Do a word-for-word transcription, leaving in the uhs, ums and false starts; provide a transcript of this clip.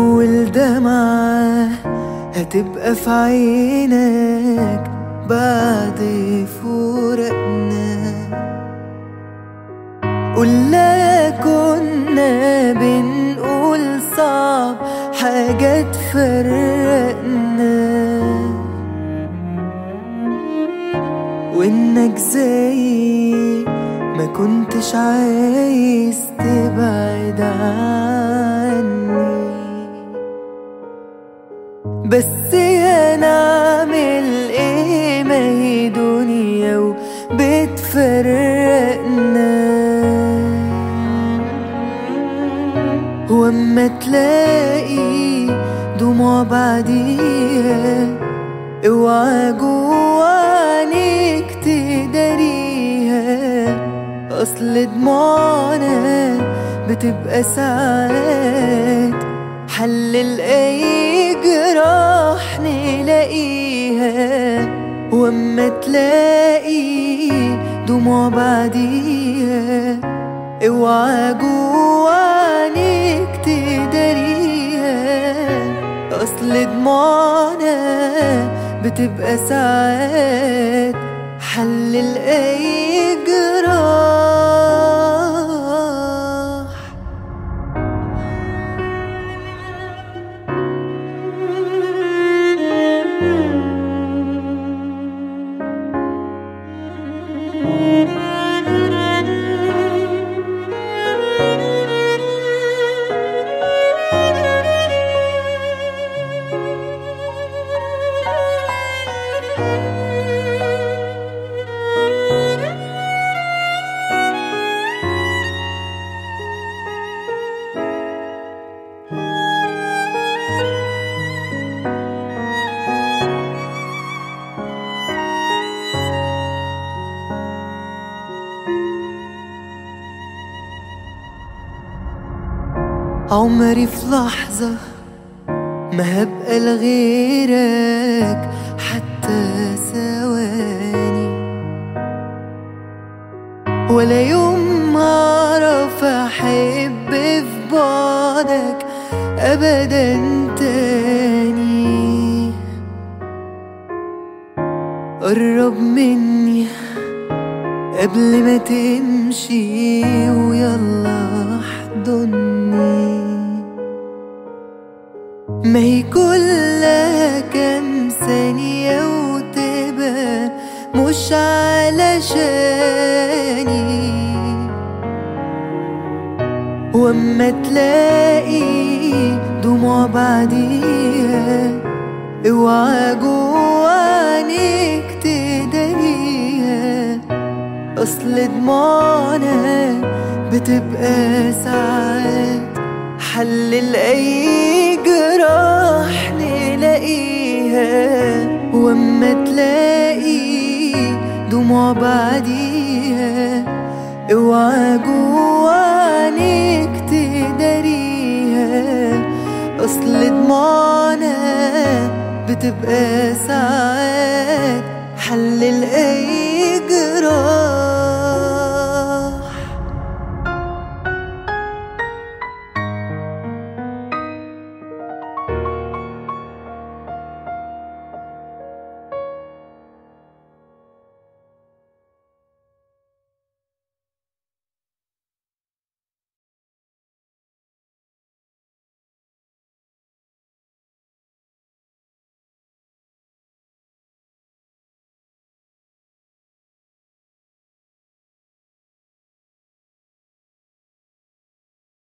أول دمعة هتبقى في عينك بعد فراقنا. قلنا كنا بنقول صعب حاجة تفرقنا، وإنك زي ما كنتش عايز تبعد عني. بس هنعمل ايه، ما هي دنيا وبتفرقنا. واما تلاقي دموع بعديها اوعى جوا عينيك تداريها، اصل دموعنا بتبقى ساعات حل لأي جراح نلاقيها. واما تلاقي دموع بعديها اوعى جوا عينيك تداريها، اصل دموعنا بتبقى ساعات حل لأي جراح. عمري في لحظة ما هبقى لغيرك حتى ثواني، ولا يوم هعرف أحب في بعدك أبدا تاني. قرب مني قبل ما تمشي ويلا احضني، ما هي كلها كام ثانية وتبقى مش علشاني. واما تلاقي دموع بعديها اوعى جوا عينيك تداريها، اصل دموعنا بتبقى ساعات حل لأي جراح نلاقيها. واما تلاقي دموع بعديها اوعى جوا عينيك تداريها، اصل دموعنا بتبقى ساعات حل لأي جراح.